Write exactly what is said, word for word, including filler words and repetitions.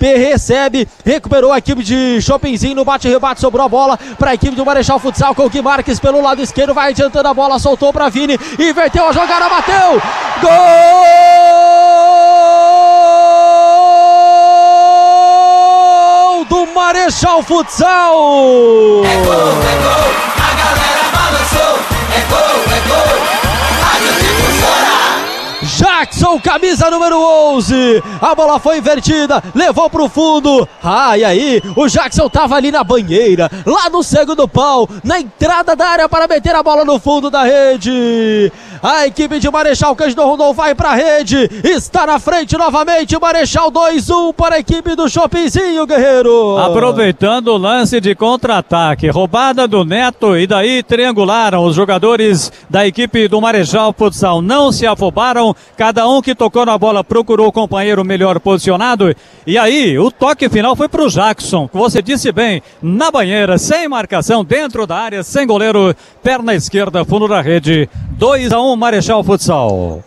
recebe, recuperou a equipe de Chopinzinho no bate-rebate, sobrou a bola para a equipe do Marechal Futsal com o Gui Marques pelo lado esquerdo, vai adiantando a bola, soltou para Vini, inverteu a jogada, bateu, gol do Marechal Futsal! É gol, é gol, a galera balançou, é gol, é gol, Rádio Difusora! Jackson, camisa número onze, a bola foi invertida, levou pro fundo, ah, e aí, o Jackson tava ali na banheira, lá no segundo pau, na entrada da área para meter a bola no fundo da rede. A equipe de Marechal Cândido Rondon vai pra rede, está na frente novamente, Marechal dois a um para a equipe do Chopinzinho, Guerreiro. Aproveitando o lance de contra-ataque, roubada do Neto e daí triangularam os jogadores da equipe do Marechal Futsal, não se afobaram, cada um que tocou na bola procurou o companheiro melhor posicionado e aí o toque final foi pro Jackson, que você disse bem, na banheira, sem marcação, dentro da área, sem goleiro, perna esquerda, fundo da rede, dois a um Marechal Futsal.